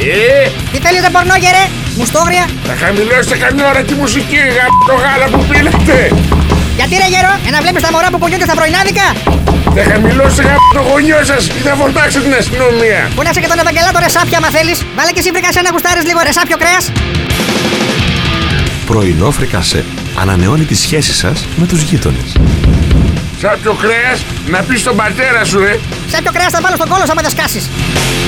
Τι θέλετε πορνό, γερέ, μουστόγρια? Θα χαμηλώσετε καμιά ώρα τη μουσική, το γάλα που πίνετε. Γιατί ρε γέρο, για να βλέπεις τα μωρά που πουλιούνται στα πρωινάδικα? Θα χαμηλώσετε το γονιό σας ή θα φορτάξετε την αστυνομία. Πού να είσαι και τον Ευαγγελάτο ρε σάπια, άμα θέλεις. Βάλε και εσύ φρικασέ να γουστάρεις λίγο ρε σάπιο κρέας. Πρωινό φρικασέ ανανεώνει τη σχέση σας με τους γείτονες. Σάπιο κρέας, να πεις στον πατέρα σου, Σάπιο κρέας θα βάλω στον κόλο άμα δεν σκάσεις.